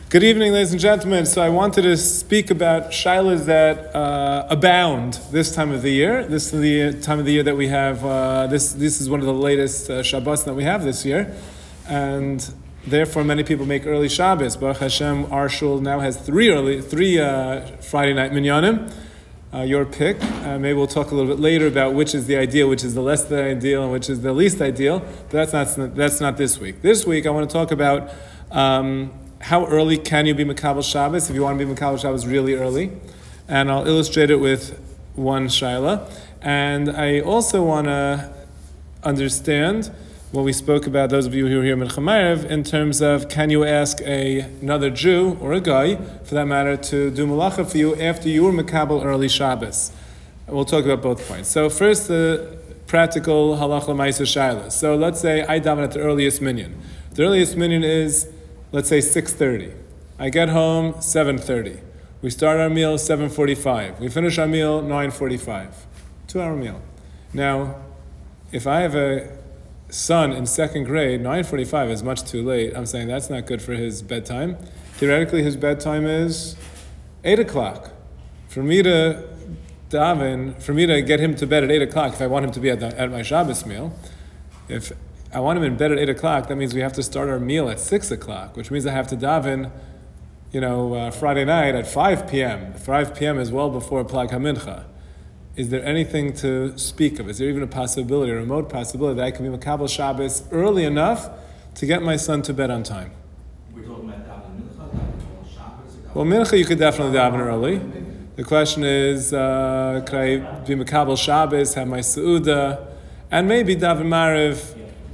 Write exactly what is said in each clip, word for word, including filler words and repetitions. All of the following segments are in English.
Good evening, ladies and gentlemen. So I wanted to speak about shilas that uh, abound this time of the year. This is the time of the year that we have, uh, this This is one of the latest uh, Shabbos that we have this year. And therefore many people make early Shabbos. Baruch Hashem, our shul now has three early, three uh, Friday night minyanim. Uh, your pick. Uh, maybe we'll talk a little bit later about which is the ideal, which is the less than ideal, and which is the least ideal. But that's not, that's not this week. This week I want to talk about um, how early can you be Makabel Shabbos, if you want to be Makabel Shabbos really early. And I'll illustrate it with one shaila. And I also want to understand what we spoke about, those of you who are here in Chamayrev, in terms of can you ask a, another Jew, or a guy, for that matter, to do malacha for you after you were Makabel early Shabbos. We'll talk about both points. So first, the practical halacha l'maisa shaila. So let's say I daven at the earliest minyan. The earliest minyan is, let's say, six thirty. I get home seven thirty. We start our meal seven forty-five. We finish our meal nine forty-five. Two-hour meal. Now, if I have a son in second grade, nine forty-five is much too late. I'm saying that's not good for his bedtime. Theoretically, his bedtime is eight o'clock. For me to daven, for me to get him to bed at eight o'clock, if I want him to be at, the, at my Shabbos meal, if I want him in bed at eight o'clock, that means we have to start our meal at six o'clock, which means I have to daven, you know, uh, Friday night at five p.m. five p.m. is well before Plag HaMincha. Is there anything to speak of? Is there even a possibility, a remote possibility, that I can be Makabel Shabbos early enough to get my son to bed on time? We're talking about daven mincha, daven Shabbos. Well, mincha you could definitely daven early. The question is, uh, could I be Makabel Shabbos, have my Seudah, and maybe daven Mariv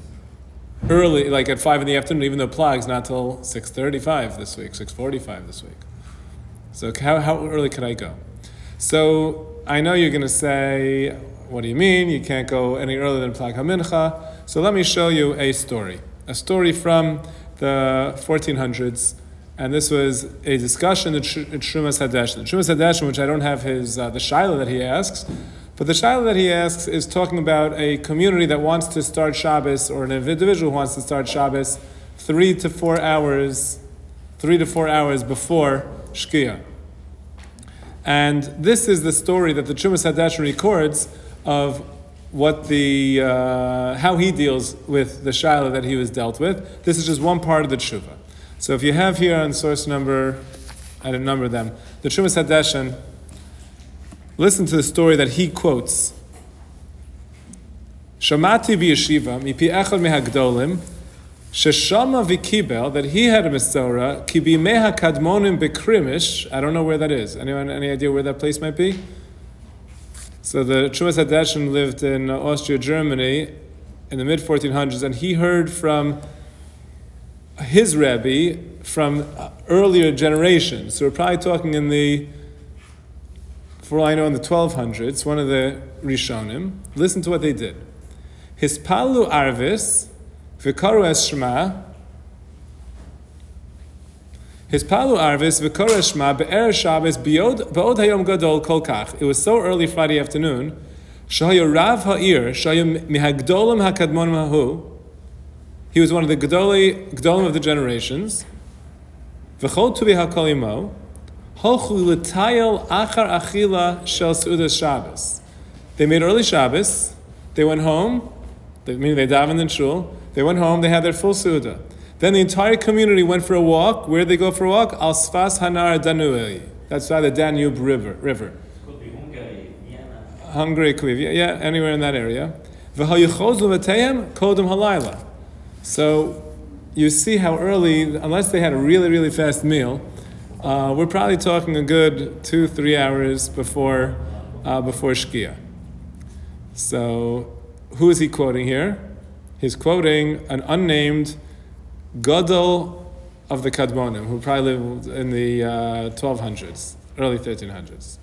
early, like at five in the afternoon, even though Plag's not till six thirty-five this week, six forty-five this week. So how, how early could I go? So I know you're going to say, what do you mean? You can't go any earlier than Plag HaMincha. So let me show you a story. A story from the fourteen hundreds. And this was a discussion in Trumas Hadeshin. The Trumas Hadeshin, which I don't have his uh, the shaila that he asks, but the shaila that he asks is talking about a community that wants to start Shabbos, or an individual who wants to start Shabbos three to four hours, three to four hours before Shkia. And this is the story that the Trumas Hadeshin records of what the uh, how he deals with the shaila that he was dealt with. This is just one part of the tshuva. So if you have here on source number, I didn't number them, the Trumas Hadeshin, listen to the story that he quotes. Shamati b'yeshiva mipi echad mehagdolim sheshama v'kibel, that he had a Mesorah ki b'mei hakadmonim bekrimish. I don't know where that is. Anyone, any idea where that place might be? So the Trumas Hadeshin lived in Austria, Germany, in the mid fourteen hundreds, and he heard from his Rebbe from earlier generations. So we're probably talking in the, for all I know, in the twelve hundreds, one of the Rishonim. Listen to what they did. Hispalu arvis v'karu es shema. Hispalu arvis v'karu es shema be'er Shabbos b'od hayom gadol kol kach. It was so early Friday afternoon. Shahayu rav ha'ir shahayu mihagdolim hakadmonim hahu. He was one of the Gedoli, Gedolim of the generations. V'chol tuvi hakol imo, holchu l'tayel achar achila shel seudas Shabbos. They made early Shabbos. They went home. They mean they davened in shul. They went home. They had their full seudah. Then the entire community went for a walk. Where did they go for a walk? Al Sfas Hanar Danuel. That's by the Danube River. River. Could be Hungary, Vienna. Hungary, could be, yeah, anywhere in that area. V'hal yichozlu v'teyem kodem halayla. So you see how early, unless they had a really, really fast meal, uh, we're probably talking a good two, three hours before uh, before Shkia. So who is he quoting here? He's quoting an unnamed Gadol of the Kadmonim, who probably lived in the uh, twelve hundreds, early thirteen hundreds.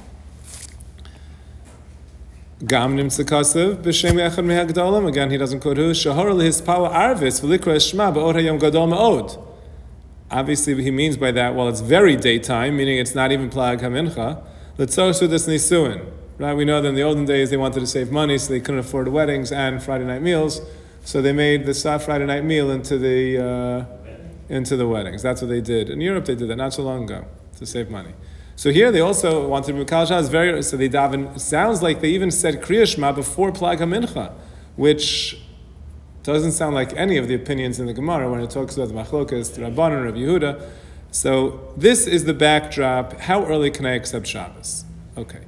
Gam nimtza kasev b'shem echad mehagdolim. Again, he doesn't quote who. Shahor lehispala arvis v'likra eshma b'od hayom gadol me'od. Obviously, he means by that, well, it's very daytime, meaning it's not even Plag HaMincha. L'tzor sudas nisuin. Right? We know that in the olden days they wanted to save money, so they couldn't afford weddings and Friday night meals. So they made the Friday night meal into the uh, into the weddings. That's what they did. In Europe, they did that not so long ago to save money. So here they also wanted to be Mikal Shabbos. Very so they daven. It sounds like they even said Kriya Shema before Plag HaMincha, which doesn't sound like any of the opinions in the Gemara when it talks about the Machlokas, the Rabbanan, Rabbi Yehuda. So this is the backdrop. How early can I accept Shabbos? Okay.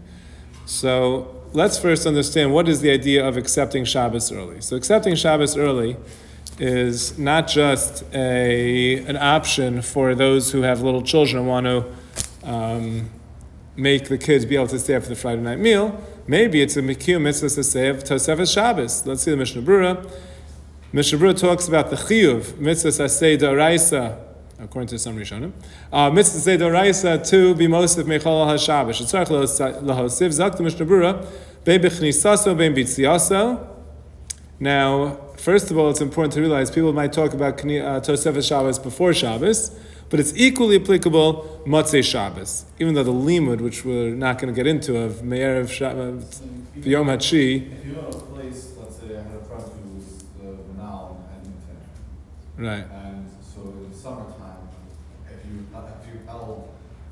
So let's first understand what is the idea of accepting Shabbos early. So accepting Shabbos early is not just a an option for those who have little children and want to um, make the kids be able to stay up for the Friday night meal. Maybe it's a Mikiyah mitzvah to say of Tosefes Shabbos. Let's see the Mishnah Brura. Mishnah Brura talks about the Chiyuv, mitzvah sasei d'oraisa, according to some Rishonim. Uh, mitzvah sasei d'oraisa to be mosif mechol ha-Shabbos. Shetzarech lahosiv zak the Mishnah Brura, bein b'chnisaso, bein b'tziaso. Now, first of all, it's important to realize people might talk about uh, Tosefes Shabbos before Shabbos, but it's equally applicable Motzei Shabbos. Even though the limud, which we're not going to get into, of Me'erev Shabbos, Yom HaTshi. If you go to a place, let's say I had a friend who was the Manal and Edmonton. Right. And so in the summertime, if you uh, if you held,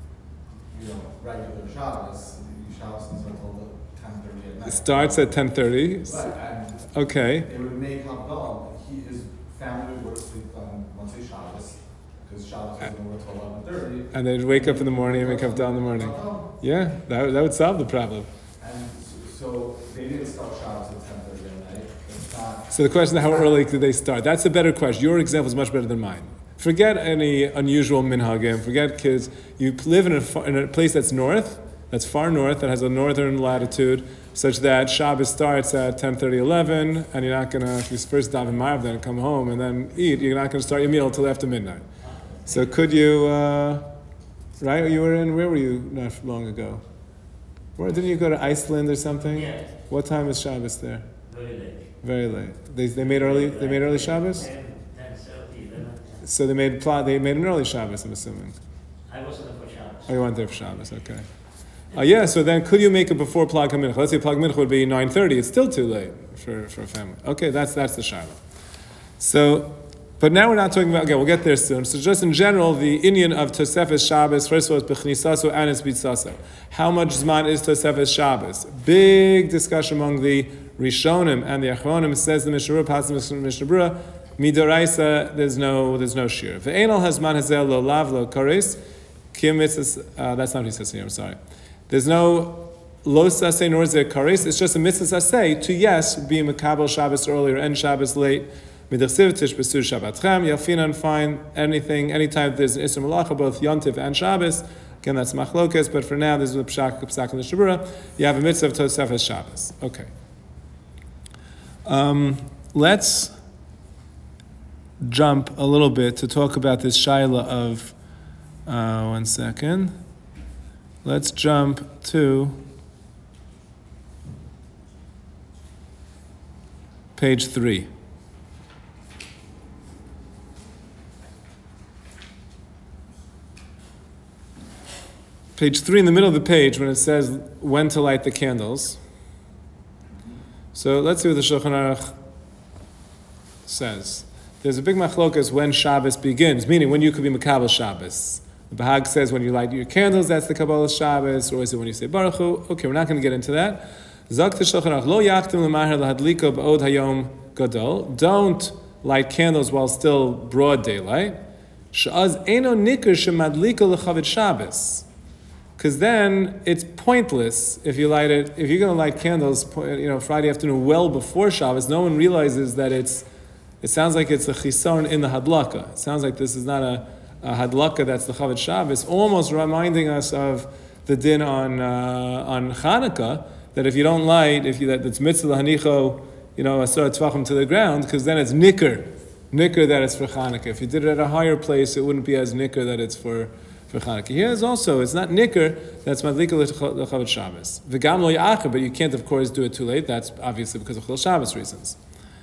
you know, regular Shabbos, you Shabbos until ten thirty at night. It starts at ten thirty. Right. And Okay. they would make Havdalah. He his family would sleep on Motzei Shabbos because Shabbos was over till eleven thirty. And they'd wake up in the morning and make up down in the morning. Yeah, that, that would solve the problem. And so, so they didn't start Shabbos at ten thirty at night. It's not. So the question is, how early did they start? That's a better question. Your example is much better than mine. Forget any unusual minhagim. Forget kids. You live in a, in a place that's north, that's far north, that has a northern latitude, such that Shabbos starts at ten thirty, eleven, and you're not going to, if you first daven Ma'ariv, then come home and then eat, you're not going to start your meal until after midnight. So could you, uh, right, you were in, where were you not long ago? Where, didn't you go to Iceland or something? Yeah. What time is Shabbos there? Very late. Very late. They, they made early, they made early Shabbos? ten, ten thirty, eleven. So they made plot. They made an early Shabbos, I'm assuming. I wasn't there for Shabbos. Oh, you went there for Shabbos, okay. Uh, yeah, so then could you make it before Plag HaMincha? Let's say Plag HaMincha would be nine thirty. It's still too late for, for a family. Okay, that's that's the Shiloh. So, but now we're not talking about, okay, we'll get there soon. So just in general, the Indian of Tosefes Shabbos, first of all, is B'chnisaso and it's Bitzaso. How much Zman is Tosefes Shabbos? Big discussion among the Rishonim and the Achronim. Says the Mishnah Brura, passes the Mishnah Brura, Midoraisa, there's no, there's no shir. Ve'enal hazman hazel lo lav lo kares, kim mitzvahs, uh, that's not what he says here, I'm sorry. There's no lo saseh nor is there kares, it's just a mitzvah saseh to, yes, be makabel Shabbos earlier and Shabbos late. Midachsiv tish besur Shabbatchem, Yafinan, fine, anything, anytime there's an Isra Malacha, both Yontif and Shabbos. Again, that's Machlokas, but for now, this is the Pshak, Psak, and the Shabura. You have a mitzvah of Tosefes Shabbos. Okay. Um, let's jump a little bit to talk about this Shaila of, uh, one second. Let's jump to page three. Page three in the middle of the page when it says when to light the candles. So let's see what the Shulchan Aruch says. There's a big machlokas when Shabbos begins, meaning when you could be Makabel Shabbos. The Bahag says when you light your candles, that's the Kabbalah Shabbos, or is it when you say Baruch Hu? Okay, we're not going to get into that. Zak the Shulchan Aruch, Lo yachtim l'mahar lahadliko b'od hayom gadol. Don't light candles while still broad daylight. Sha'az eno nikr shemadliko l'chavit Shabbos. Because then it's pointless if you light it. If you're going to light candles, you know, Friday afternoon well before Shabbos, no one realizes that it's. It sounds like it's a chisaron in the hadlaka. It sounds like this is not a, a hadlaka that's the Chavet Shabbos, almost reminding us of the din on uh, on Chanukah that if you don't light, if you that it's mitzvah hanicho, you know, asar tvachim to the ground, because then it's nicker, nicker that it's for Chanukah. If you did it at a higher place, it wouldn't be as nicker that it's for. For Chanukah. Here is also, it's not nicker, that's madlika l'chavet Shabbos. V'gam lo ya'acher, but you can't, of course, do it too late. That's obviously because of Chil Shabbos reasons.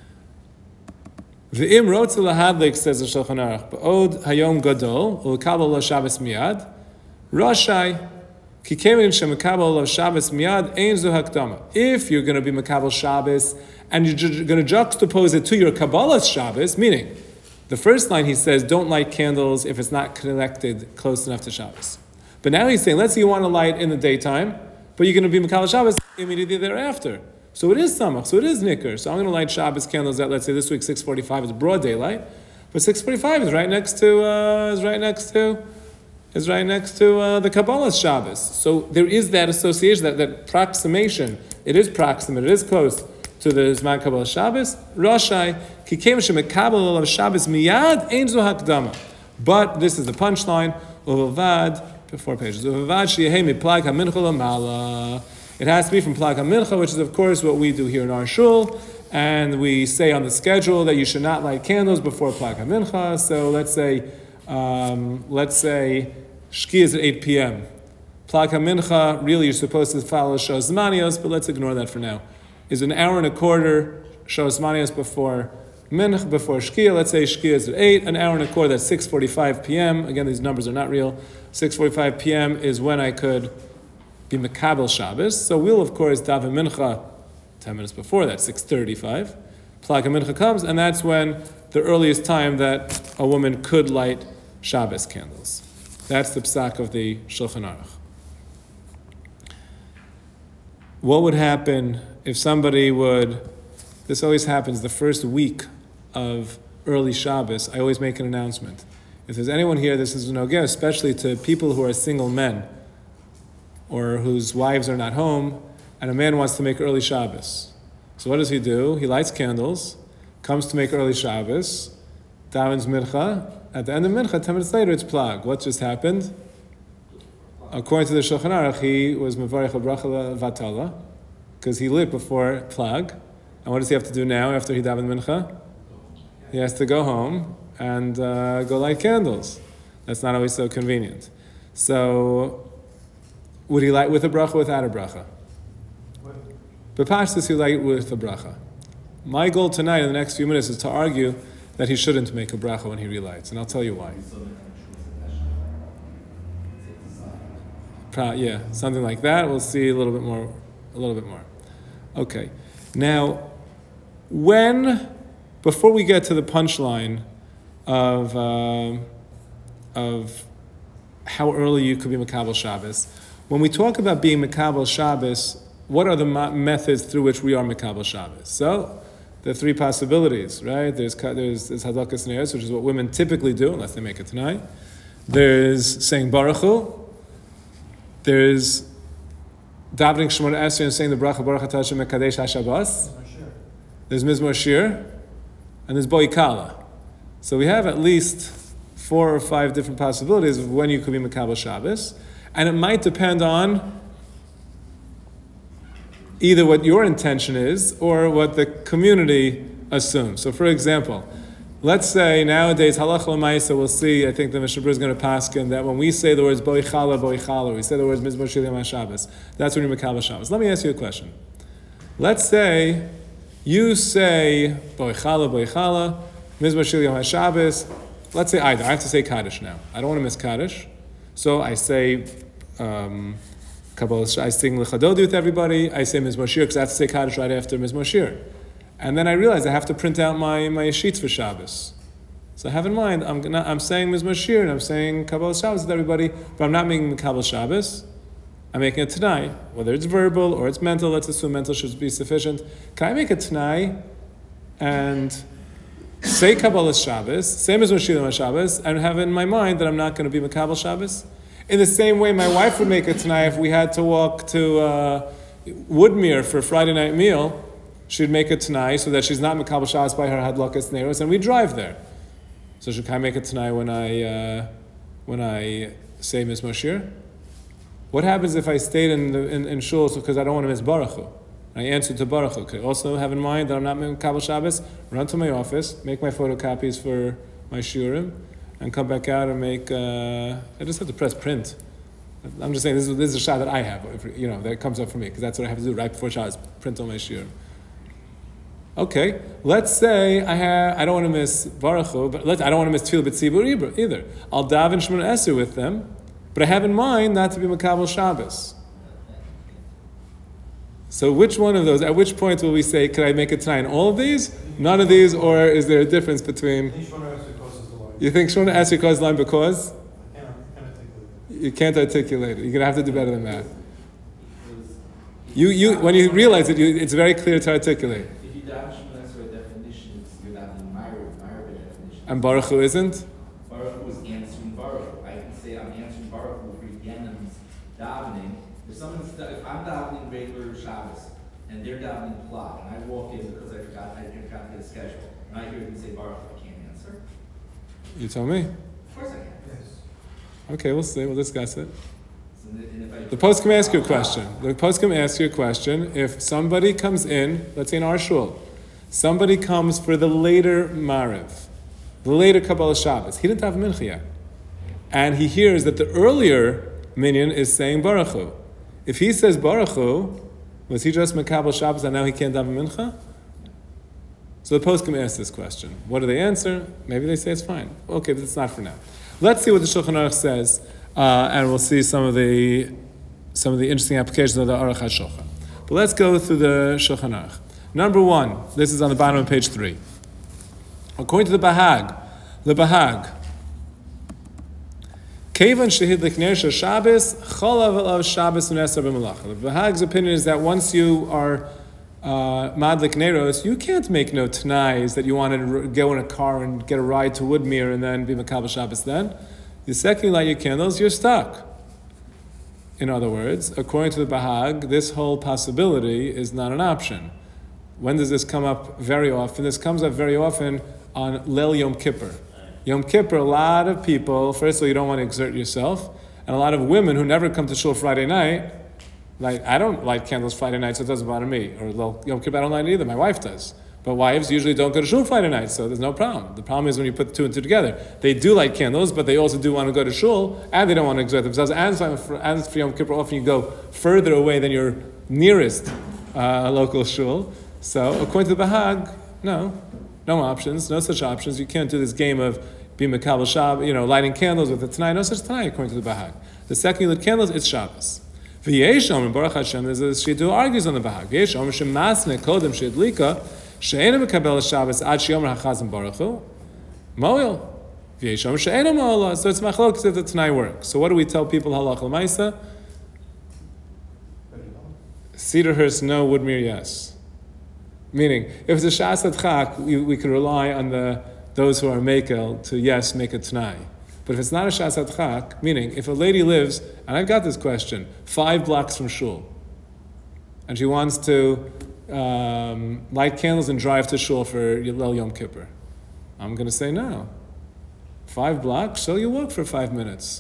V'im rotze lahadlik, says the Shulchan Aruch, ba'od hayom gadol, u'l'kabel lo Shabbos miyad, rashai, ki kevin she'mekabel lo Shabbos miyad, ein zu hakdama. If you're going to be Mekabel Shabbos, and you're going to juxtapose it to your Kabbalah Shabbos, meaning, The first line he says, don't light candles if it's not connected close enough to Shabbos. But now he's saying, let's say you want to light in the daytime, but you're going to be Makabel Shabbos immediately thereafter. So it is Samach, so it is Nicker. So I'm going to light Shabbos candles at, let's say this week, six forty-five is broad daylight, but six forty-five is right next to, uh, is right next to, is right next to uh, the Kabbalah's Shabbos. So there is that association, that, that approximation. It is proximate, it is close to the Zman Kabbalah Shabbos. Rashai, Kikem Shemekabel of Shabbos Miyad, Ein Zo Hakdama. But this is the punchline, Uvavad, four pages. Uvavad Sheyehei Miplag HaMincha Lamala. It has to be from Plag HaMincha, which is of course what we do here in our shul. And we say on the schedule that you should not light candles before Plag HaMincha. So let's say, um, let's say, Shki is at eight p.m. Plag HaMincha, really you're supposed to follow Shos Zmanios, but let's ignore that for now. Is an hour and a quarter Shos Zmanios before Minch, before Shkia. Let's say Shkia is at eight, an hour and a quarter, that's six forty-five p.m. Again, these numbers are not real. six forty-five p.m. is when I could be Makabel Shabbos. So we'll, of course, daven Mincha ten minutes before that, six thirty-five. Plag HaMincha comes, and that's when the earliest time that a woman could light Shabbos candles. That's the psak of the Shulchan Aruch. What would happen if somebody would, this always happens the first week of early Shabbos, I always make an announcement. If there's anyone here, this is no good, especially to people who are single men or whose wives are not home, and a man wants to make early Shabbos. So what does he do? He lights candles, comes to make early Shabbos, davens Mincha. At the end of Mincha, ten minutes later, it's Plag. What just happened? According to the Shulchan Aruch, he was Mevarech HaBracha Vatala, because he lit before Plag. And what does he have to do now after he davened Mincha? He has to go home and uh, go light candles. That's not always so convenient. So, would he light with a bracha or without a bracha? But Pashtus, he light with a bracha. My goal tonight in the next few minutes is to argue that he shouldn't make a bracha when he relights, and I'll tell you why. Pro- yeah, something like that. We'll see a little bit more. A little bit more. Okay. Now, when, before we get to the punchline of uh, of how early you could be Makabel Shabbos, when we talk about being Makabel Shabbos, what are the ma- methods through which we are Makabel Shabbos? So, there are three possibilities, right? There's there's, there's Hadlakas Neros, which is what women typically do, unless they make it tonight. There's saying Baruch Hu. There's davening Shemona Esrei and saying the bracha Baruch Atah Hashem Mekadesh HaShabbos. There's Mizmor Shir, and there's Boikala. So we have at least four or five different possibilities of when you could be Makabel Shabbos, and it might depend on either what your intention is or what the community assumes. So, for example, let's say nowadays halach l'maisa, we'll see. I think the Mishnah Berurah is going to paskin that when we say the words boichala boichala, we say the words mizmor shir yom Shabbos. That's when you're Makabel Shabbos. Let me ask you a question. Let's say you say boichala boichala mizmor shir yom Shabbos. Let's say either I have to say kaddish now. I don't want to miss kaddish, so I say. Um, Kabbalah, I sing L'chadodi with everybody. I say Mizmor Shir because I have to say Kaddish right after Mizmor Shir. And then I realize I have to print out my, my sheets for Shabbos. So have in mind, I'm gonna, I'm saying Mizmor Shir and I'm saying Kabbalah Shabbos with everybody, but I'm not making Kabbalah Shabbos. I'm making a Tanai. Whether it's verbal or it's mental, let's assume mental should be sufficient. Can I make a Tanai and say Kabbalah Shabbos, say Mizmor Shir on Shabbos, and have in my mind that I'm not going to be Makabel Shabbos? In the same way, my wife would make it tonight if we had to walk to uh, Woodmere for a Friday night meal. She'd make it tonight so that she's not Makabel Shabbos by her Hadlakas Neros, and we drive there. So should I make it tonight when I uh, when I say Mizmor Shir? What happens if I stayed in the, in, in shul because I don't want to miss Baruch Hu? I answered to Baruch Hu. Okay. Also have in mind that I'm not Makabel Shabbos. Run to my office, make my photocopies for my shiurim, and come back out and make, uh, I just have to press print. I'm just saying, this is, this is a shot that I have, if, you know, that comes up for me, because that's what I have to do right before Shabbos, print on my shiur. Okay, let's say I have, I don't want to miss Baruch Hu, but let's, I don't want to miss Tefillah B'tzibur either. I'll daven Shemona Esrei with them, but I have in mind not to be Makabel Shabbos. So which one of those, at which point will we say, can I make it tonight in all of these, none of these, or is there a difference between... You think Shona asked you cause line because? I can't, I can't articulate it. You can't articulate it. You're gonna have to do better than that. You, you, when you realize it, you, it's very clear to articulate. If you daven Shemona Esrei definitions, you're davening Meir, Meir by definition. And Baruch Hu isn't? Baruch Hu is answering Baruch Hu. I can say I'm answering Baruch Hu for Yemen's davening. If someone's, if I'm davening regular Shabbos and they're davening Plot, and I walk in because I forgot, I forgot to get a schedule, and I hear them say Baruch Hu, I can't answer. You tell me. Of course I can. Yes. Okay, we'll see. We'll discuss it. So, and if I, The post can ask you a question. The post can ask you a question. If somebody comes in, let's say in our shul, somebody comes for the later Mariv, the later Kabbalah Shabbos. He didn't have mincha yet. And he hears that the earlier minyan is saying Baruch Hu. If he says Baruch Hu, was he just Makabal Shabbos and now he can't have mincha? So the post can ask this question. What do they answer? Maybe they say it's fine. Okay, but it's not for now. Let's see what the Shulchan Aruch says. Uh, and we'll see some of the some of the interesting applications of the Aruch HaShulchan. But let's go through the Shulchan Aruch. Number one, this is on the bottom of page three. According to the Bahag, the Bahag, Kevan shehidlik ner shel Shabbos, cholav of Shabbos u'nesar b'melacha. The Bahag's opinion is that once you are uh, madlik neros, you can't make no t'nais that you want to go in a car and get a ride to Woodmere and then be makabel Shabbos then. The second you light your candles, you're stuck. In other words, according to the Bahag, this whole possibility is not an option. When does this come up very often? This comes up very often on Leil Yom Kippur. Yom Kippur, a lot of people, first of all, you don't want to exert yourself, and a lot of women who never come to shul Friday night, like, I don't light candles Friday night, so it doesn't bother me. Or Yom Kippur, I don't light it either, my wife does. But wives usually don't go to shul Friday night, so there's no problem. The problem is when you put two and two together. They do light candles, but they also do want to go to shul, and they don't want to exert themselves. And for, and for Yom Kippur, often you go further away than your nearest uh, local shul. So, according to the Bahag, no, no options, no such options. You can't do this game of being Makabel Shabbos, you know, lighting candles with the Tanai. No such Tanai, according to the Bahag. The second you lit candles, it's Shabbos. V'yeshom, and Baruch Hashem, there's a Shiddu argues on the Bahag. V'yeshom, shemasne kodem shidlika, she'ena Makabel Shabbos ad sheyomer hachazim Baruch Hu, moil. V'yeshom, she'ena mo'olah. So it's machlokes if the Tanai works. So what do we tell people, halach l'maisa? Cedarhurst, no. Woodmere, yes. Meaning, if it's a Shas Adchak, we, we could rely on the those who are Mekel to, yes, make a T'nai. But if it's not a Shas Adchak, meaning, if a lady lives, and I've got this question, five blocks from Shul, and she wants to um, light candles and drive to Shul for Leil Yom Kippur, I'm going to say no. Five blocks, so you walk for five minutes.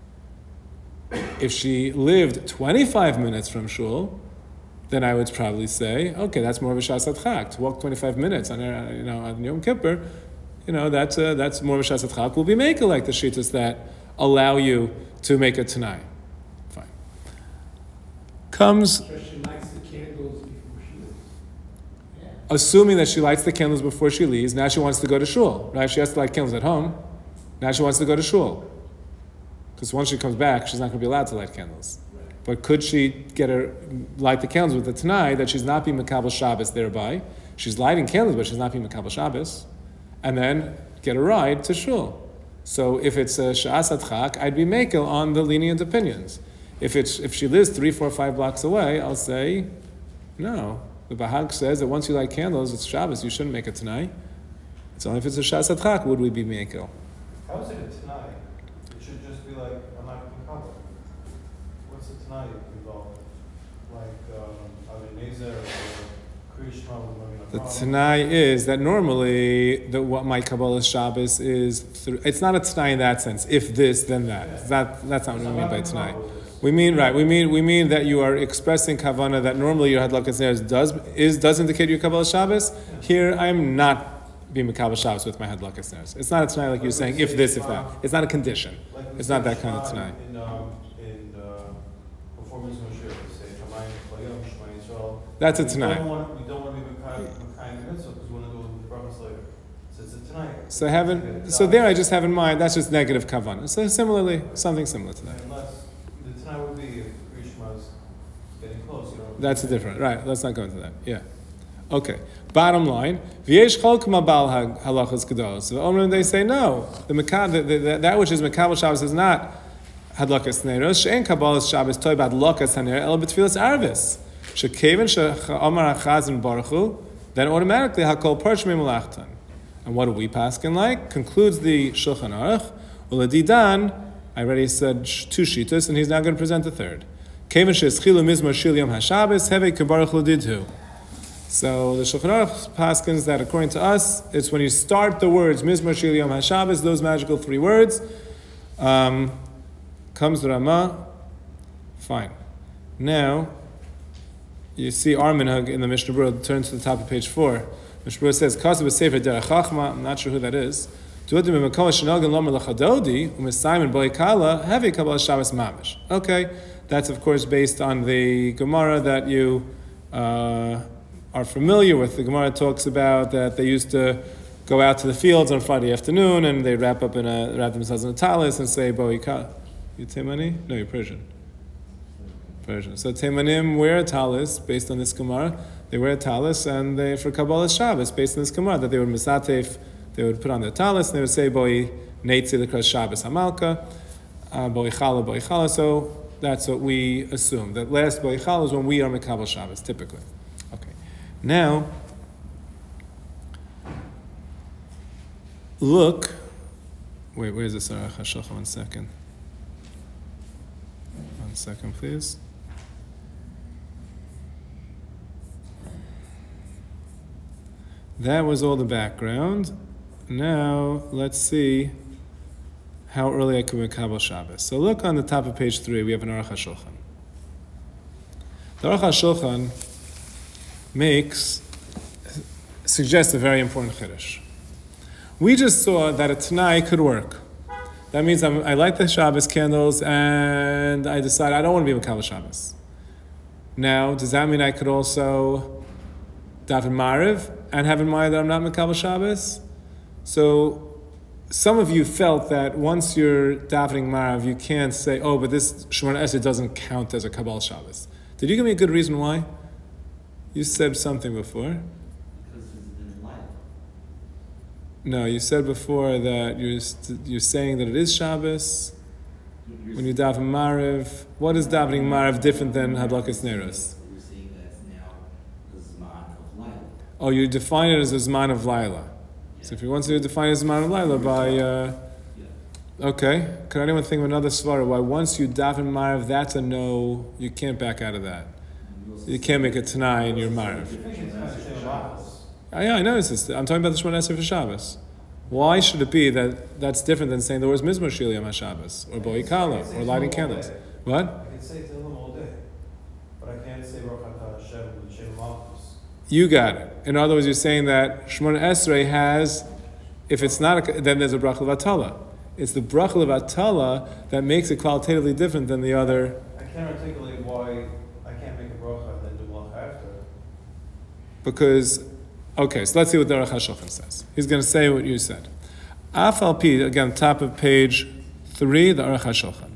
If she lived twenty-five minutes from Shul, then I would probably say, okay, that's more of a Shas Adchak. To walk twenty-five minutes on, you know, on Yom Kippur, you know, that's, a, that's more of a Shas Adchak. Will be make like the Shitas that allow you to make a Tanai. Fine. Comes, So she lights the candles before she leaves. Yeah. assuming that she lights the candles before she leaves, now she wants to go to Shul, right? She has to light candles at home. Now she wants to go to Shul. Because once she comes back, she's not going to be allowed to light candles. But could she get her light the candles with the Tanai that she's not being Makabel Shabbos thereby? She's lighting candles, but she's not being Makabel Shabbos. And then get a ride to Shul. So if it's a Sha'as Adchak, I'd be Mekel on the lenient opinions. If it's if she lives three, four, five blocks away, I'll say, no. The Bahag says that once you light candles, it's Shabbos, you shouldn't make a Tanai. It's only if it's a Sha'as Adchak would we be Mekel. How is it a Tanai? It should just be like, I'm not going to cover. What's a Tanai involved? Like, um, Avinezer or Krishma with The Tanai is that normally the, what my Kabbalah Shabbos is through. It's not a Tanai in that sense. If this, then that. Yeah. That that's not what we mean by Tanai. Tanai. We mean right. We mean we mean that you are expressing Kavana that normally your Hadlakas Neres does is does indicate your Kabbalah Shabbos. Yeah. Here I am not being Kabbalah Shabbos with my Hadlakas Neres. It's not a Tanai like you're saying. If this, if that. It's not a condition. Like we It's not say that kind of Shema Tanai. In, um, in uh, Performance Moshe, we say Shamayim Chayom, Shema Yisrael. That's a We Tanai. don't want, we don't want to be Mekayim Mitzvah because we want to do it with the brothers later. So it's a Tanai. So having so there I just have in mind that's just negative Kavana. So similarly, something similar to that. Unless, the Tanai would be if Krishma's getting close, you know. That's a different, right, let's not go into that, yeah. Okay. Bottom line, v'yesh cholkim abal halachas gedolos. So Omrim, they say no. The, meka, the, the, the that which is mekabel Shabbos is not hadlakas neiros. She'en kabbalas Shabbos toy bad lakas haner el betfilas arvis. Shekeven she'amar hachazon baruch hu. Then automatically hakol parch me'malachtan. And what do we paskin like? Concludes the Shulchan Aruch. Uladidan, I already said two shitas, and he's now going to present the third. Keven she'eschilu mizmor shil yom haShabbos heve kebaruch hu didhu. So the Shulchan Aruch paskins that according to us, it's when you start the words Mizmor Shil Yom HaShabbos, those magical three words, um, comes the Ramah. Fine. Now, you see our minhag in the Mishnah Berurah. Turn to the top of page four. Mishnah Berurah says, "Kasav b'sefer derech chachma." I'm not sure who that is. Okay, that's of course based on the Gemara that you. Uh, are familiar with. The Gemara talks about that they used to go out to the fields on Friday afternoon and they wrap up in a wrap themselves in a talis and say Boika. You Temani? No, you're Persian. Persian. So Temanim wear a talis based on this Gemara. They wear a talis and they for Kabbalah Shabbos based on this Gemara that they would misatef, they would put on their talis and they would say Boi Neitzi L'Kras Shabbos Hamalka, Boi Chala Boi Chala. So that's what we assume. That last Boi Chala is when we are Mekabel Shabbos typically. Now, look. Wait, where's this Aruch HaShulchan? One second. One second, please. That was all the background. Now, let's see how early I can Mekabel Shabbos. So look on the top of page three, we have an Aruch HaShulchan. The Aruch HaShulchan makes, suggests a very important chiddush. We just saw that a Tanai could work. That means I'm, I light the Shabbos candles and I decide I don't want to be Mekabel Shabbos. Now, does that mean I could also daven Mariv and have in mind that I'm not Mekabel Shabbos? So, some of you felt that once you're davening Mariv, you can't say, oh, but this Shemona Esrei doesn't count as a Kabbalah Shabbos. Did you give me a good reason why? You said something before. Because it's light. No, you said before that you're st- you're saying that it is Shabbos You're when you daven Mariv. What is davening Mariv different than Hadlakas Neiros? You're saying that it's now the Zman of light. Oh, you define it as a Zman of Laila. So if you want to define it as Zman of Laila by, uh, Yeah. okay, could anyone think of another svara why once you daven Mariv, that's a no, you can't back out of that. You can't make a Tanai in your Mariv. I think it's kind of same Shabbos. Oh, yeah, I know this. I'm talking about the Shemona Esrei for Shabbos. Why should it be that that's different than saying the words Mizmor Shil Yom HaShabbos or Boi Kala or lighting candles? What? I can say Tehillim all day, but I can't say Baruch Atah Hashem with Shem Malchus. You got it. In other words, you're saying that Shemona Esrei has, if it's not, a, then there's a bracha levatala. It's the bracha levatala that makes it qualitatively different than the other. I can't articulate why I can't make a bracha and then do bracha after. Because, okay, so let's see what the Aruch HaShulchan says. He's going to say what you said. Afal pi, again, top of page three, the Aruch HaShulchan.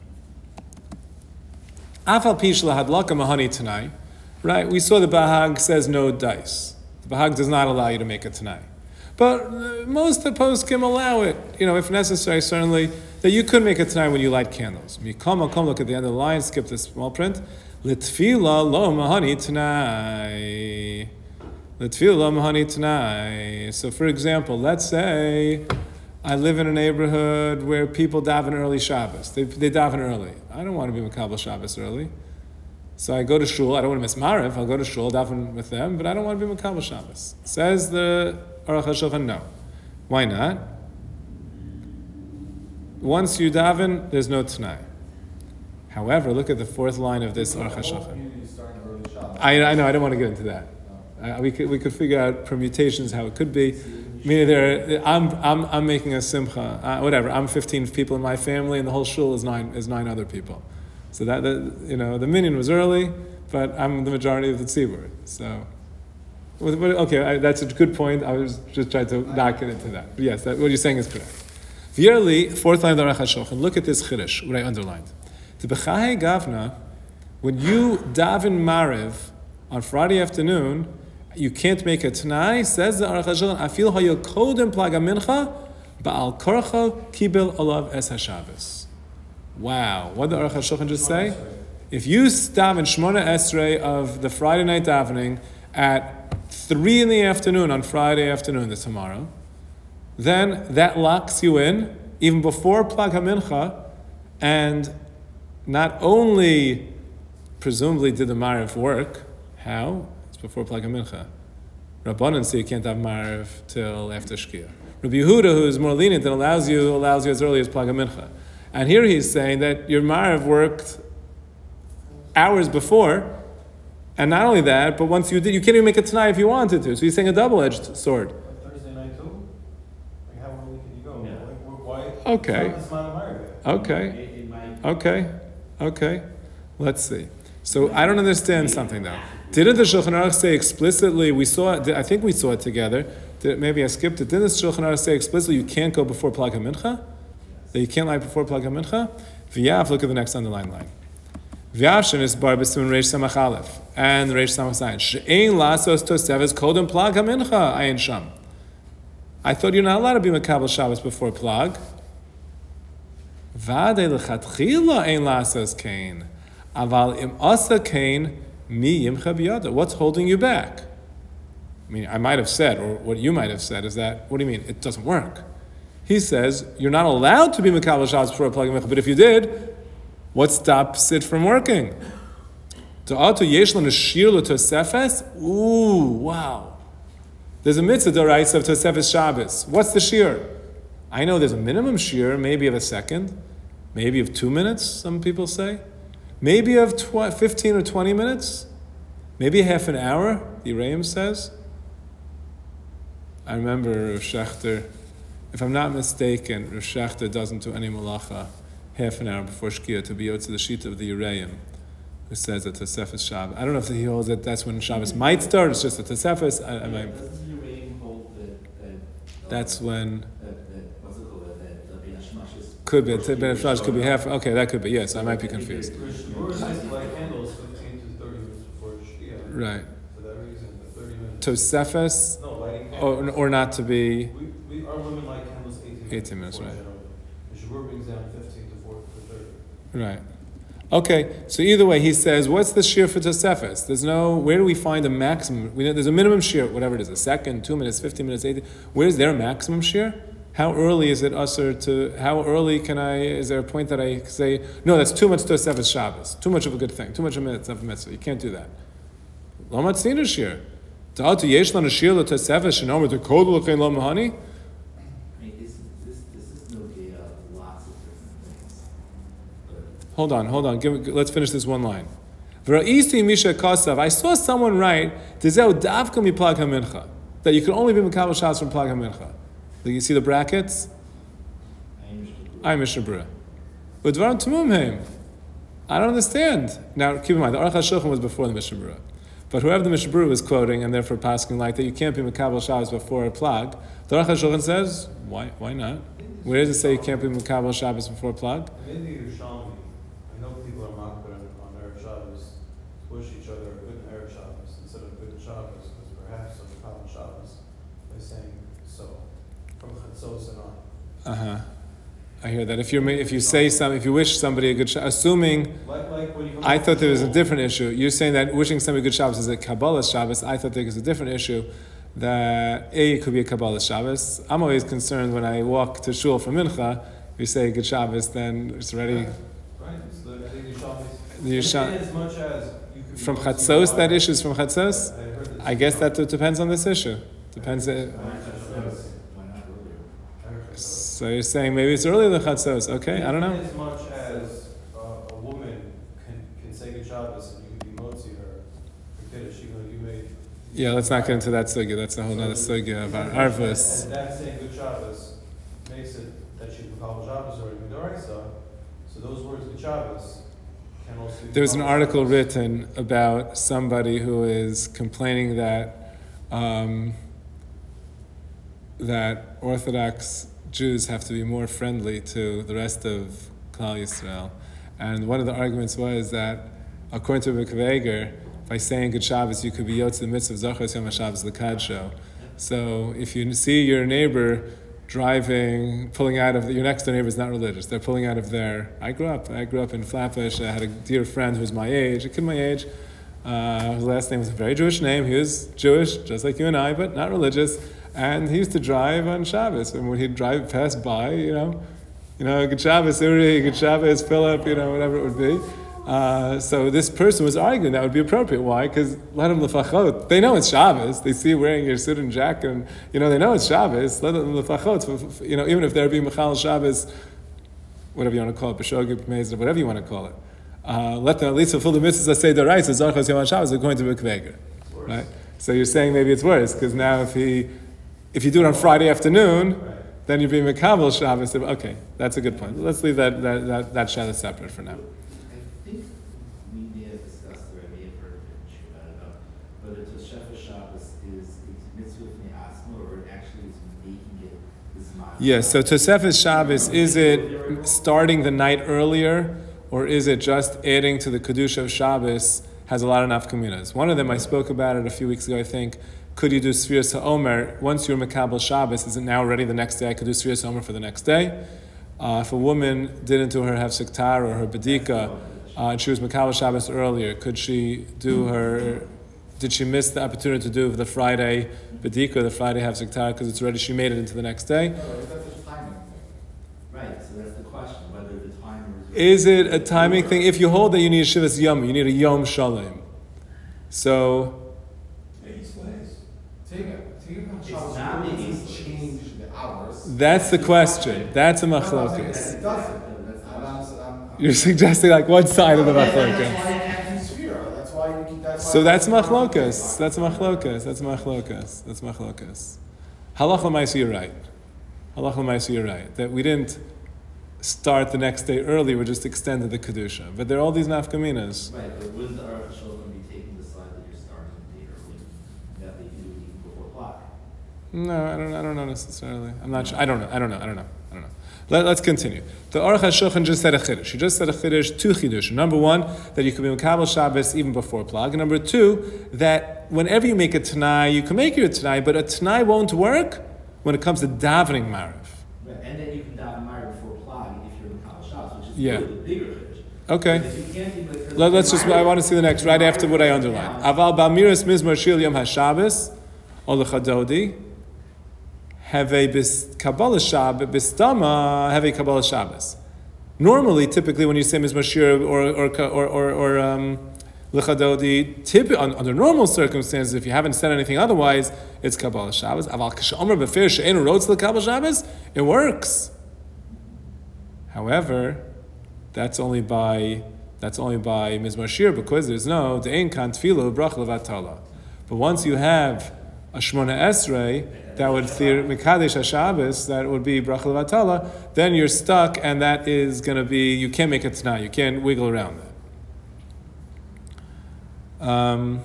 Afal pi shlahadlaka mahani tanai. Right, we saw the Bahag says no dice. The Bahag does not allow you to make a tanai. But uh, most of the poskim allow it, you know, if necessary, certainly, that you could make a tanai when you light candles. Mikam come look at the end of the line, skip this small print. Litfila lo mahani tanai. Litfila lo mahani tanai. So for example, let's say I live in a neighborhood where people daven early Shabbos. They, they daven early. I don't want to be Mekabel Shabbos early. So I go to shul. I don't want to miss Mariv. I'll go to shul, daven with them, but I don't want to be Mekabel Shabbos. Says the Aruch HaShulchan, no. Why not? Once you daven, there's no Tanai. However, look at the fourth line of this Aruch HaShulchan. I, I know. I don't want to get into that. Uh, we could we could figure out permutations how it could be. Meaning, there, I'm I'm I'm making a simcha. Uh, whatever. I'm fifteen people in my family, and the whole shul is nine is nine other people. So that, that you know, the minyan was early, but I'm the majority of the tzibur. So, okay, I, that's a good point. I was just trying to knock it into that. But yes, that, what you're saying is correct. V'yerli, fourth line of the Aruch HaShulchan. Look at this chiddush, what I underlined. The b'chahei gavna, when you daven mariv on Friday afternoon, You can't make it tonight. Says the Aruch HaShulchan, Afil hayo kodem plaga mincha, ba'al korcho kibel olav es haShabbos. Wow, what did the Aruch HaShulchan just say? If you stop in Shmona Esrei of the Friday night davening at three in the afternoon on Friday afternoon, this tomorrow, then that locks you in even before Plag HaMincha, and not only presumably did the Mariv work. How? It's before Plag HaMincha. Rabbanan say you can't have Mariv till after Shkia. Rabbi Yehuda, who is more lenient and allows you allows you as early as Plag HaMincha. And here he's saying that your Mariv worked hours before, and not only that, but once you did, you can't even make it tonight if you wanted to. So he's saying a double-edged sword. Like Thursday night too? Like how early can you go? Yeah. Like, why? Okay. It's not a Marav yet. Okay. It, it might. Okay, okay. Let's see. So I don't understand something though. Didn't the Shulchan Aruch say explicitly? We saw it. I think we saw it together. Did, maybe I skipped it. Didn't the Shulchan Aruch say explicitly you can't go before Plag HaMincha? That you can't lie before Plag HaMincha? V'yav. Look at the next underlined line. V'yavshin is bar b'simun reish samach aleph and reish samach zayin. She'ein lasos toseves kodem Plag HaMincha ayin sham. I thought you're not allowed to be Makabel Shabbos before Plag. Vade lechatchila ein lasos kain, aval im asa kain mi yimcha biyada. What's holding you back? I mean, I might have said, or what you might have said, is that, what do you mean? It doesn't work. He says, you're not allowed to be Makabel Shabbos before Plag HaMincha, but if you did, what stops it from working? Ta'atu yesh lan shir l'tosefes? Ooh, wow. There's a mitzvah d'oraisa of Tosefes Shabbos. What's the shir? I know there's a minimum shir, maybe of a second, maybe of two minutes, some people say. Maybe of tw- fifteen or twenty minutes. Maybe half an hour, the Reim says. I remember Rav Shechter, if I'm not mistaken, Rav Shechter doesn't do any malacha half an hour before Shkia to be out to the sheet of the Ureim, who says that Tosefes Shabbos. I don't know if he holds that that's when Shabbos might start, it's just a Tosefes. I, I might, Doesn't your rain hold that, that? that's when, That, that, what's it called, that, that Ben Hashmash is. could be, Ben Hashmash could be half, okay, that could be, yes, I might be confused. Yours is like candles fifteen to thirty minutes before Shkia. Right. For that reason, the thirty minutes. Tosefes, No, lighting or, candles. or not to be, We, we, our women light candles eighteen minutes. eighteen minutes, before right. generally. The Shabur brings down fifteen to four to thirty. right. Okay, so either way, he says, what's the shear for Tosefes? There's no, where do we find a maximum? We know there's a minimum shear, whatever it is, a second, two minutes, fifteen minutes, eighteen. Where's there a maximum shear? How early is it usher to, how early can I, is there a point that I say, no, that's too much Tosefes Shabbos, too much of a good thing, too much of a mitzvah, you can't do that. Lo matzina shear. Ta'atu yesh lana shear lo Tosefes, shenomer to kodol l'chein lo mahani? I mean, this is, this, this is no day of lots of different things. But Hold on, hold on. Give, let's finish this one line. V'ra'isi misha kasav. I saw someone write Tizeu davka mi plag hamincha, that you could only be mekabel Shabbos from plag hamincha. You see the brackets? I Mishnah Berurah. But dvarim tamum heim. I don't understand. Now keep in mind the Aruch HaShulchan was before the Mishnah Berurah, but whoever the Mishnah Berurah was quoting and therefore passing like that, you can't be mekabel Shabbos before a plag. The Aruch HaShulchan says, why? Why not? Where does it say you can't be mekabel Shabbos before a plag? In the Yerushalmi, I know people are makbar on Erev Shabbos, to wish each other a good Erev Shabbos instead of good Shabbos, because perhaps of the common Shabbos, by saying so, from Chatzos and on. Uh huh. I hear that. If you if you say some, if you wish somebody a good Shabbos, assuming. Like, like when you come I to thought there was a shul, different issue. You're saying that wishing somebody good Shabbos is a Kabbalah Shabbos. I thought there was a different issue. That A, it could be a Kabbalah Shabbos. I'm always concerned when I walk to shul for Mincha, if you say good Shabbos, then it's already. Right, so I think Yerushalmi The Yerusha- as much as you could be From going to Chatzos, the that Bible. issue is from Chatzos? I heard that I guess that depends on this issue. Depends. uh, why not earlier? I heard Chatzos. So you're saying maybe it's earlier than Chatzos. Okay, I don't know. As much as uh, a woman can, can say good Shabbos and you can be motzi her, for Kiddush, even though you made. Yeah, let's not get into that sugya. That's a whole other sugya about Arvus. And that saying good Shabbos makes it that she can call Shabbos or Midoraisa. So those words good Shabbos can also. be There was an Kabbalah article Shabbos. written about somebody who is complaining that um, that Orthodox Jews have to be more friendly to the rest of Klal Yisrael, and one of the arguments was that according to Mikveger, by saying Good Shabbos, you could be Yotze the mitzvah of Zachos Yom HaShabbos, the Kadsho. So if you see your neighbor driving, pulling out of, the, your next door neighbor is not religious, they're pulling out of their, I grew up, I grew up in Flatbush, I had a dear friend who was my age, a kid my age, uh, whose last name was a very Jewish name, he was Jewish, just like you and I, but not religious, and he used to drive on Shabbos, and when he'd drive past by, you know, you know, Good Shabbos, Uri, Good Shabbos, Philip, you know, whatever it would be. Uh, so this person was arguing that would be appropriate. Why? Because let them lefachot. They know it's Shabbos. They see you wearing your suit and jacket, and you know they know it's Shabbos. Let them lefachot. You know, even if they're being mechal Shabbos, whatever you want to call it, b'shogeg, b'mezid, whatever you want to call it. Uh, let them at least fulfill the mitzvahs that say the rights of Zarchos Yom HaShabbos according to B'kveger. Right? So you're saying maybe it's worse because now if he, if you do it on Friday afternoon, then you're being mekabel Shabbos. Okay, that's a good point. Let's leave that that that, that shadow separate for now. I think we may have discussed, or I may have heard it, I don't know, whether Tosefes Shabbos is is mitzvah me'asma or it actually is making it this mitzvah. Yes, so Tosefes Shabbos, is it starting the night earlier, or is it just adding to the Kedusha of Shabbos? Has a lot of nafkaminas. One of them, I spoke about it a few weeks ago, I think. Could you do Sfiras HaOmer? Once you're Mekabel Shabbos, is it now ready the next day? I could do Sfiras HaOmer for the next day. Uh, if a woman didn't do her Hefsek or her Bedika, uh, and she was Mekabel Shabbos earlier, could she do her, did she miss the opportunity to do the Friday Bedika, the Friday Hefsek because it's already, she made it into the next day? No, that's a timing thing. Right, so that's the question, whether the timer Is is... it a timing thing? If you hold that you need a Shivas Yom, you need a Yom Shalom. So... Take it, take it on It's Shabbos, not it making doesn't sense. change the hours. That's the question. That's a No, no, I'm saying machlokes. It doesn't. And I'm- I'm- You're suggesting like one side of the That's machlokes. why you can't do Sphira. That's why you keep, that's why. So that's machlokas. That's machlokas. That's machlokas. That's machlokas. Halach l'maisa, you're right. Halach l'maisa, you're right. That we didn't start the next day early. We just extended the kedusha. But there are all these nafkaminas. Right, but wouldn't the Aruch HaShulchan be taking the side that you're starting the day early, that they do it even before o'clock? No, I don't. I don't know necessarily. I'm not sure. I don't know. I don't know. I don't know. I don't know. Let, let's continue. The Aruch HaShulchan just said a chiddush. He just said a chiddush, two chiddush. Number one, that you can be Mekabel Shabbos even before plag. And number two, that whenever you make a Tanai, you can make your Tanai, but a Tanai won't work when it comes to davening Mariv. Right, and then you can daven Meyer before Plag if you're in Mekabel Shabbos, which is Yeah. really the bigger chiddush. Okay. Because you can't even- because Let, let's just. Meyer- I want to see the next right after what I underlined. Aval b'amiras mizmor shil yom haShabbos or lechadodi have a bis Kabbalah Shabbos bistama have a Kabbalah Shabbos. Normally, typically, when you say mizmor shir or or or or, or um, lechadodi, typ- un- under normal circumstances, if you haven't said anything otherwise, it's Kabbalah Shabbos. Aval kashomer b'fir she'enu rots lekabbalah Shabbos. It works. However, that's only by that's only by mizmor shir because there's no de'ein kan tefillah bracha levatala. But once you have a shmona esrei, that would mikadesh hashabbos, that would be bracha levatala. Then you're stuck, and that is going to be you can't make it tonight. You can't wiggle around that. Um,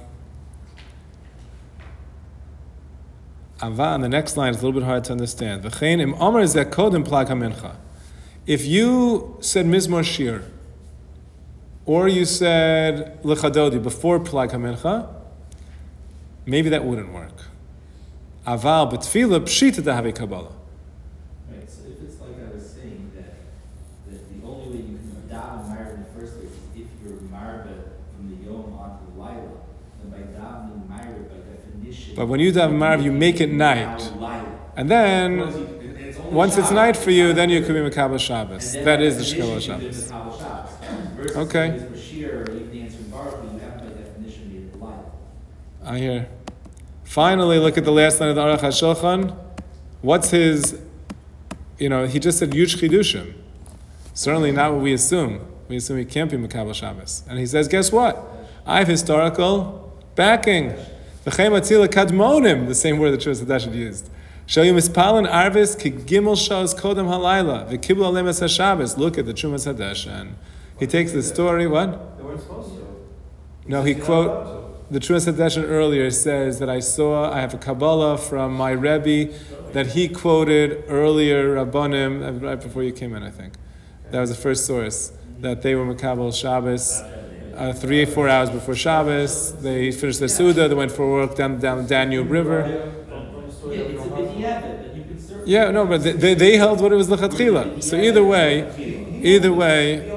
Ava on the next line is a little bit hard to understand. V'chein im omer zeh kodem plag hamincha. If you said mizmor shir, or you said lechadodi before plag hamincha, maybe that wouldn't work. Aval b'tfila pshita dahavi kabbalah. Right, so if it's like I was saying, that, that the only way you can daven Meyer in the first place is if you're Marba from the Yom onto the Laila, then by davening Meyer, by definition... But when you daven Marv, you make it night. And then, Once you- and it's only once it's Shabbos. night for you, then you can be Mekabel Shabbos. And then That by is the definition, Shkabel you did Shabbos. Mekabel Shabbos. Versus Okay. when it's Bashir or even the answering Baruch, you have by definition made it Laila. I hear. Finally, look at the last line of the Aruch HaShulchan. What's his, you know, he just said Yuch Chidushim. Certainly not what we assume. We assume he can't be Mekabel Shabbos. And he says, guess what? I have historical backing. V'chein matzila kadmonim, the same word that Shuvas Hadash used. Shayu mispalin arvis ki gimel shos kodem halayla v'kibul alem es haShabbos. Look at the Shuvas Hadash, and he takes the story. What? They weren't supposed to. No, he You're not quote. allowed to. The Trumas Hadeshin earlier says that I saw, I have a Kabbalah from my Rebbe that he quoted earlier, Rabbanim, right before you came in, I think. That was the first source, that they were Mekabel Shabbos. uh, three, four hours before Shabbos. They finished their Suda, they went for work down, down the Danube River. Yeah, it's a big yabit, and you can serve. Yeah, no, but they, they, they held what it was Lechatchila. So either way, either way,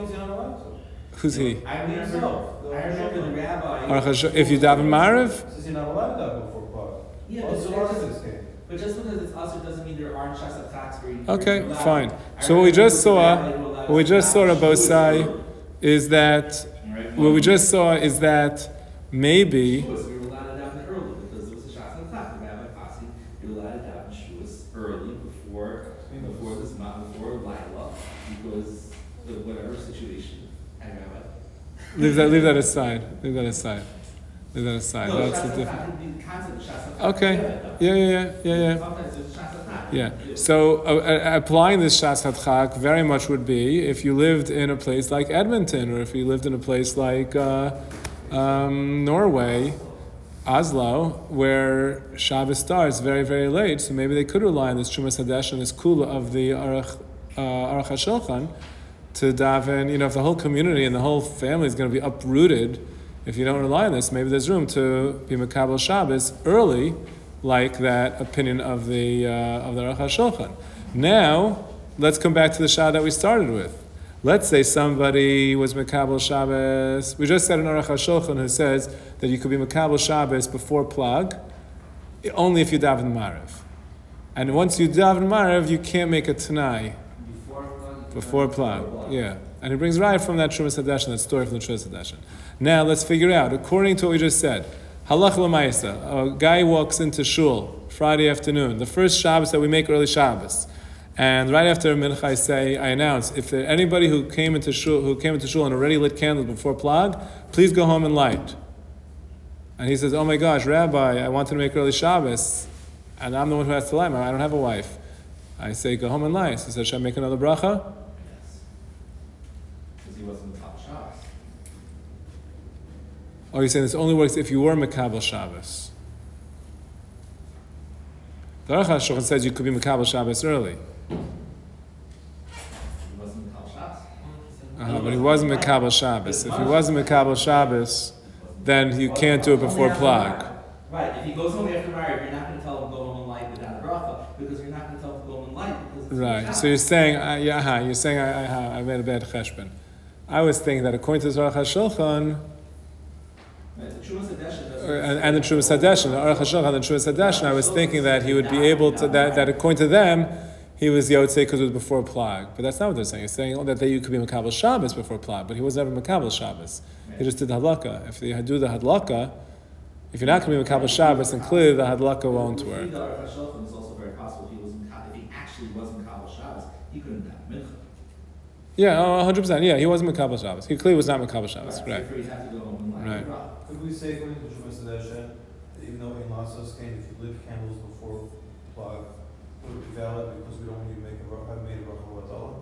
who's he? I remember, I remember the rabbi. Aruch Hash- If you daven Maariv, Says you're not allowed to daven before Plag. Yeah, What's but the wrong just- in this case? But just because it's us, it doesn't mean there aren't shas attacks where you. okay, where you're fine. allowed. I So what we remember just the saw, rabbi who allowed what we us just to saw, have Rabbi shus Sai, early. is that, Right? what we just saw is that maybe, Shavuos, we were allowed to daven early because there was a shas attack. The rabbi Pasi, you were allowed to daven Shavuos early before, before this month, before Lila, because of whatever situation. Hi, Rabbi. leave that, leave that aside, leave that aside, leave that aside. No, That's shas a different. attack, the concept of shas attack. Okay, yeah, yeah, yeah, yeah, yeah. Sometimes it's shas attack. Yeah. So uh, uh, applying this Shas Hadchak very much would be if you lived in a place like Edmonton, or if you lived in a place like uh, um, Norway, Oslo, where Shabbos starts very, very late. So maybe they could rely on this Chumas Hadesh and this Kula of the Aruch uh, Aruch HaShulchan to daven. You know, if the whole community and the whole family is going to be uprooted, if you don't rely on this, maybe there's room to be Makabel Shabbos early, like that opinion of the uh, of the Aruch HaShulchan. Now, let's come back to the Shah that we started with. Let's say somebody was Makabel Shabbos. We just said an Aruch HaShulchan who says that you could be Makabel Shabbos before Plag, only if you daven Maariv. And once you daven Maariv, you can't make a Tanai Before Plag. before Plag. Yeah. And he brings right from that Trumas Hadeshin, that story from the Trumas Hadeshin. Now, let's figure out, according to what we just said, Halach l'maisa, a guy walks into shul Friday afternoon, the first Shabbos that we make early Shabbos, and right after Mincha I say, I announce, if there anybody who came into shul who came into shul and already lit candles before Plag, please go home and light. And he says, oh my gosh, Rabbi, I wanted to make early Shabbos, and I'm the one who has to light. I don't have a wife. I say, go home and light. He says, should I make another bracha? Yes. Because he wasn't the top Shabbos. Oh, you're saying this only works if you were Makabel Shabbos. The Aruch HaShulchan says you could be Makabel Shabbos early. He wasn't the top Shabbos. Uh-huh, but he wasn't Makabel Shabbos. If he wasn't Makabel Shabbos, then you can't do it before Plag. Right, if he goes home after Mariv, you're not going to tell him go home and light without a bracha, because you're not going to tell him to go home and light because it's Right. Shabbos. So you're saying, uh, yeah, uh-huh, you're saying I, I, I made a bad cheshbon. I was thinking that according to the Aruch HaShulchan, Right, the Trumas Hadeshin doesn't- Uh, and, and the Trumas Hadeshin, the Aruch HaShulchan, and the Trumas Hadeshin, I was thinking that he would be able to, that, that according to them, he was Yotzei because it was before Plag. But that's not what they're saying. They're saying that they, you could be Makabel Shabbos before Plag, but he was never Makabel Shabbos. He just did the Hadlaka. If you do the Hadlaka, if you're not going to be Makabel Shabbos, then clearly the Hadlaka won't The work. Aruch HaShulchan is also very possible if he was in, if he actually wasn't Kabbalah Shabbos, he couldn't have mincha. Yeah, oh, one hundred percent. Yeah, he wasn't Makabel Shabbos. He clearly was not Makabel Shabbos. Right. Therefore, he'd have to go home and light Right. the bracha. Could we say, according to Shumas Hadeshin, that even though in Lasos came, if you lit candles before Plag, would it be valid because we don't want you to make a bracha, have made a bracha l'vatala?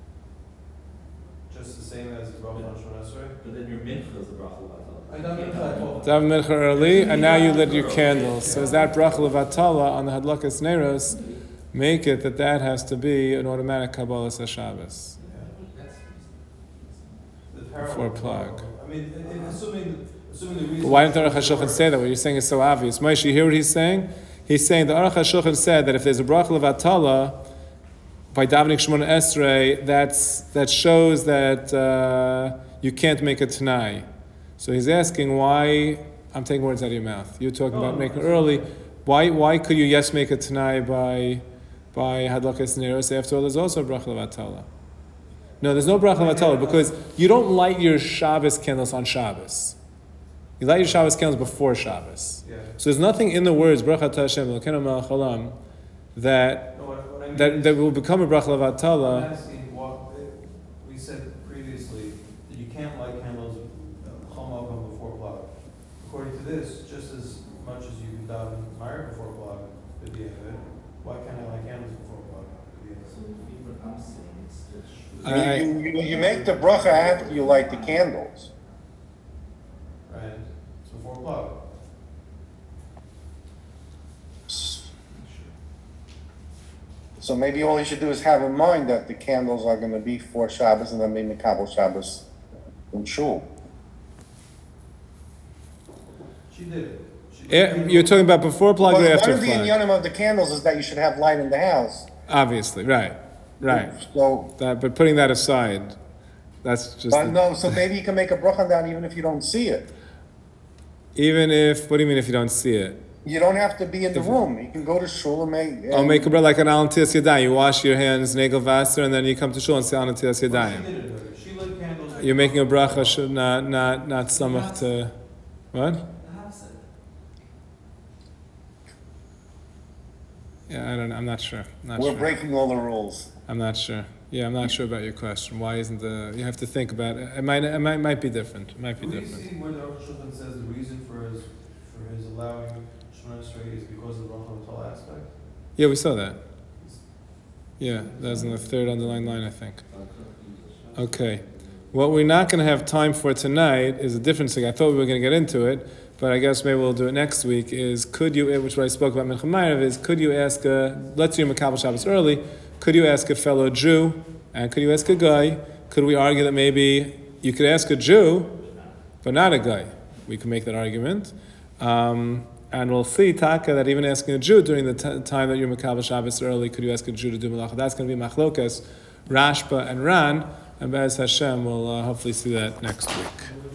Just the same as the bracha on Shemon Esrei? But then your mincha is a bracha l'vatala. I don't know, I told- Daven Mincha early, and now you lit your candles. So is that bracha levatala on the Hadlakas Neiros? Make it that that has to be an automatic Kabbalah Shabbos. That's The Before parallel Plag. bracha. I mean, in- in assuming, assuming the reason. But why didn't the Aruch HaShulchan say that? What you're saying is so obvious. Moshe, you hear what he's saying? He's saying the Aruch HaShulchan said that if there's a bracha levatala by davening Shemona Esrei, that's that shows that uh, you can't make a Tanai. So he's asking why. I'm taking words out of your mouth. You're talking No, about no, making it's early. Why? Why could you yes make a Tanai by by Hadlakas Neiros? After all, there's also a bracha levatala. No, there's no bracha levatala because you don't light your Shabbos candles on Shabbos. You light your Shabbos candles before Shabbos. Yeah. So there's nothing in the words bracha Hashem Elokeinu melech haolam that No, what, what I mean that is- that will become a bracha I'm levatala. asking what, we said previously that you can't light candles uh, chol malkum before Plag. According to this, just as much as you can daven Meir before Plag, could be a why can't I light candles before Plag? So what I'm saying is that I- You, you, you make the bracha after you light the candles. Right? It's before Plag. So maybe all you should do is have in mind that the candles are going to be for Shabbos and then be Makabel Shabbos in shul. She did it. She- Eh, You're talking about before plug Well, or one after of the plug? inyanim of the candles is that you should have light in the house. Obviously, right, right. So, That, but putting that aside, that's just, but no, so maybe you can make a bracha on that even if you don't see it. even if, what do you mean if you don't see it? You don't have to be in the room. You can go to shul and make. I'll make a bread like an al netilas yadayim. You wash your hands, negel vaser, and then you come to shul and say al netilas Well, yadayim. She did it already. She lit candles. You're making a bracha, should not, not, not samach to, what? The opposite. Yeah, I don't, I'm not sure, not We're sure. breaking all the rules. I'm not sure. Yeah, I'm not sure about your question. Why isn't the, you have to think about it. It might, it might, might be different. It might be Do we different. see where the Rosh Hashanah says the reason for his, for his allowing Shemona Esrei is because of the Rachel Tal aspect? Yeah, we saw that. Yeah, that's in the third underlying line, I think. Okay. What we're not going to have time for tonight is a different thing. I thought we were going to get into it, but I guess maybe we'll do it next week. Is could you, which what I spoke about Mincha Ma'ariv, is could you ask a, let's do Makabel Shabbos early, could you ask a fellow Jew, and could you ask a guy? Could we argue that maybe you could ask a Jew, but not a guy? We can make that argument. Um, and we'll see, Taka, that even asking a Jew during the t- time that you're Makabel Shabbos early, could you ask a Jew to do Malacha? That's going to be Machlokas, Rashba, and Ran. And Be'ez Hashem, we'll uh, hopefully see that next week.